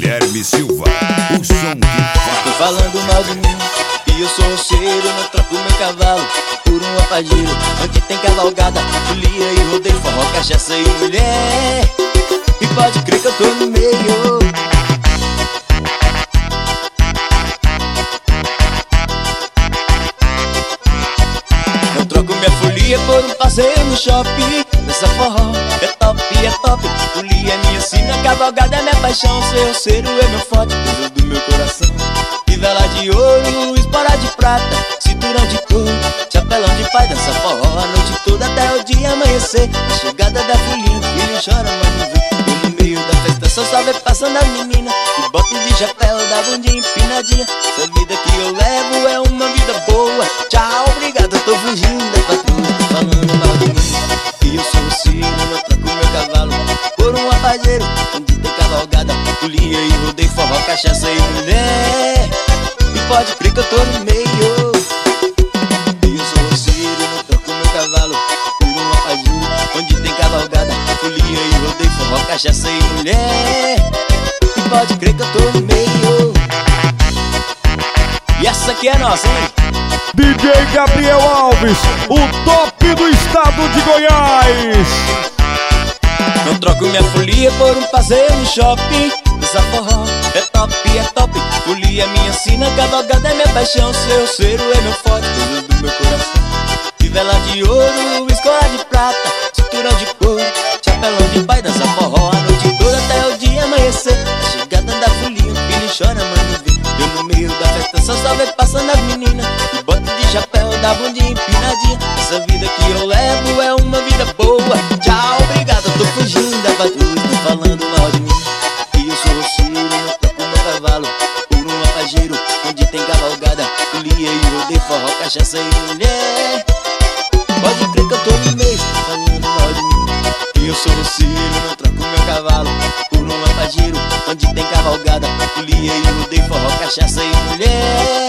Guilherme Silva, o som que faz. Tô falando mal de mim, e eu sou roceiro, não troco meu cavalo por um apageiro. Onde tem cavalgada, folia e rodeio, forró, cachaça e mulher. E pode crer que eu tô no meio. Eu troco minha folia por um passeio no shopping. Nessa forró é top, é top. Folia é minha sina, cavalgada é minha paixão. Ser roceiro é meu forte, coisa do meu coração. Fivela de ouro, espora de prata, cinturão de couro, chapelão de pai. Dança forró a noite toda até o dia amanhecer. A chegada da folia, filho chora, mas não vê. E no meio da festa só vê passando as meninas, de bote de chapéu, da bundinha empinadinha. Essa vida que eu levo é uma vida boa. Tchau, obrigado, eu tô fugindo da patrulha. Tô falando mal de mim, e eu sou roceiro, não troco meu cavalo por um apageiro. Onde tem cavalgada, folia e rodeio, forró, cachaça e mulher. E pode crer que eu tô no meio. E eu sou roceiro, não troco meu cavalo por um apageiro. Onde tem cavalgada, folia e rodeio, forró, cachaça e mulher. E pode crer que eu tô no meio. E essa aqui é nossa, hein? DJ Gabriel Alves, o top do estado de Goiás. Não troco minha folia por um passeio no shopping. Essa forró é top, é top. Folia é minha sina, cavalgada é minha paixão. Ser roceiro é meu forte, coisa do meu coração. Fivela de ouro, escola de prata, cinturão de couro, chapelão de pai. Dança forró a noite toda até o dia amanhecer. A chegada da folia, o filho chora, mas não vê. Eu no meio da festa só vê passando as meninas, de bote de chapéu, da bundinha empinadinha. Essa vida que eu levo é uma vida boa. Tchau, obrigado, eu tô fugindo da patrulha. Tô falando mal de mim, e eu sou roceiro, não troco meu cavalo por um apageiro. Onde tem cavalgada, folia e rodeio, forró, cachaça e mulher. Pode crer que eu tô no meio, tô falando mal de mim, e eu sou roceiro, não troco meu cavalo por um apageiro. Onde tem cavalgada, folia e rodeio, forró, cachaça e mulher.